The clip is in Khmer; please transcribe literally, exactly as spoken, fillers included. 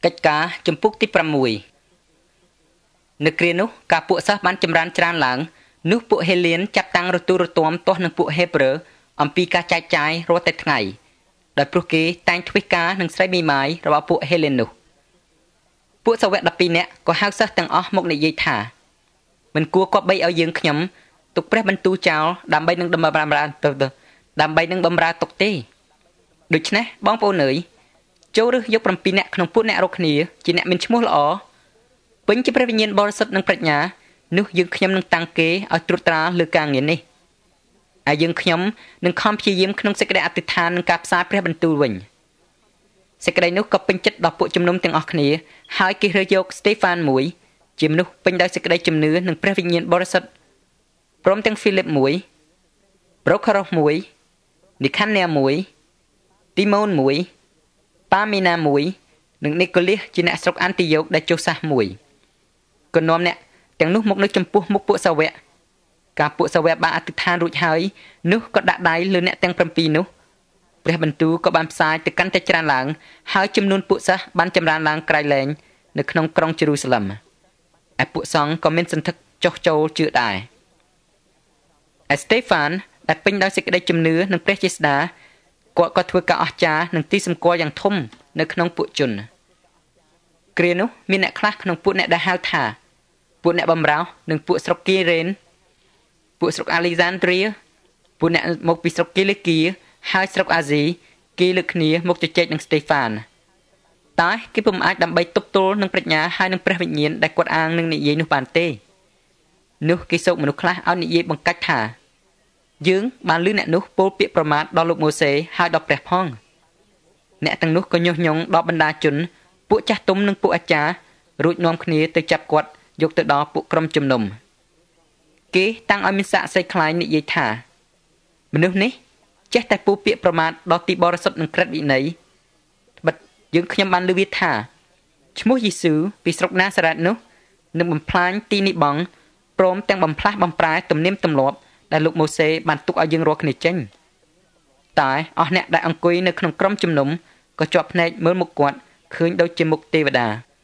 កិច្ចការចំពុកទីប្រាំមួយនៅគ្រានោះការពួកសិស្សបានចម្រើនច្រើនឡើងនោះពួកហេលៀនចាប់តាំងរទូរទាំទាស់នឹងពួកហេប្រឺអំពីការចែកចាយរាល់តែថ្ងៃដោយព្រោះគេតែងធ្វើការនឹងស្រីមីម៉ាយរបស់ពួកហេលៀននោះពួកសាវកដប់ពីរនាក់ក៏ហៅសិស្សទាំងអស់មកនិយាយថាមិនគួរគប្បីឲ្យយើងខ្ញុំទុកព្រះបន្ទូលចោលដើម្បីនឹងបំរើដើម្បីនឹងបំរើទុកទេដូច្នេះបងប្អូនអើយចូលរើសយកប្រាំពីរនាក់ក្នុងពួកអ្នករកគ្នាជាអ្នកមានឈ្មោះល្អពេញជាព្រះវិញ្ញាណបរិសុទ្ធនិងប្រាជ្ញានោះយើងខ្ញុំនឹងតាំងគេឲ្យត្រួតត្រាលើការងារនេះហើយយើងខ្ញុំនឹងខំព្យាយាមក្នុងសេចក្តីអធិដ្ឋាននិងការផ្សាយព្រះបន្ទូលវិញសេចក្តីនោះក៏ពេញចិត្តដល់ពួកជំនុំទាំងអស់គ្នាហើយគេរើសយកស្តេហ្វានមួយជាមនុស្សពេញដោយសេចក្តីជំនឿនិងព្រះវិញ្ញាណបរិសុទ្ធព្រមទាំងហ្វីលីបមួយប្រូខារ៉ូសមួយនីខានៀមួយទីម៉ូនមួយប៉ាមីណាមួយនិងនីកូលាសជាអ្នកស្រុកអាន់ទីយ៉ូកដែលចុះសាសមួយក៏នាំអ្នកទាំងនោះមកនៅចំពោះមុខពួកសាវកការពួកសាវកបានអធិដ្ឋានរួចហើយនោះក៏ដាក់ដៃលើអ្នកទាំងប្រាំពីរនោះព្រះបន្ទូលក៏បានផ្សាយទៅកាន់តែច្រើនឡើងហើយចំនួនពួកសិស្សបានចម្រើនឡើងក្រៃលែងនៅក្នុងក្រុងយេរូសាឡឹមឯពួកសង្ឃក៏មានសន្ធឹកចុះចូលជឿដែរឯស្តេហ្វានដែលពេញដោយសេចក្តីជំនឿនិងព្រះជាស្តាគាត់ក៏ធ្វើការអស្ចារ្យនិងទីសម្គាល់យ៉ាងធំនៅក្នុងពួកជនគ្រានោះមានអ្នកខ្លះក្នុងពួកអ្នកដែលហៅថាពួកអ្នកបំរើនិងពួកស្រុកគីរ៉េនពួកស្រុកអាឡេសាន់ដ្រីពួកអ្នកមកពីស្រុកគីលេគីហើយស្រុកអាស៊ីគេលើកគ្នាមកជជែកនឹងស្តេហ្វានតែគេពុំអាចដើម្បីទប់ទល់នឹងប្រាជ្ញាហើយនឹងព្រះវិញ្ញាណដែលគាត់អាងនឹងនិយាយនោះបានទេនោះគេសោកមនុស្សខ្លះឲ្យនិយាយបង្កាច់ថាយើងបានឮអ្នកនោះពោលពាក្យប្រមាថដល់លោកម៉ូសេហើយដល់ព្រះផងអ្នកទាំងនោះក៏ញុះញង់ដល់បណ្ដាជនពួកចាស់ទុំនិងពួកអាចារ្យរួចនាំគ្នាទៅចាប់គាត់យកទៅដល់ពួកក្រុមជំនុំគេតាំងឲ្យមានសាក្សីខ្លាញ់និយាយថាមនុស្សនេះចេះតែពោលពាក្យប្រមាថដល់ទីបរិសុទ្ធនិងក្រឹតវិន័យបិទយើងខ្ញុំបានឮវាថាឈ្មោះយេស៊ូពីស្រុកណាសារ៉េតនោះនឹងបំផ្លាញទីនិបង់ព្រមទាំងបំផ្លាស់បំប្រែទំនៀមទម្លាប់ដែលលោកម៉ូសេបានទុកឲ្យយើងរាល់គ្នាចេញតែអស់អ្នកដែលអង្គុយនៅក្នុងក្រុមជំនុំក៏ជាប់ភ្នែកមើលមុខគាត់ឃើញដូចជាមុខទេវតា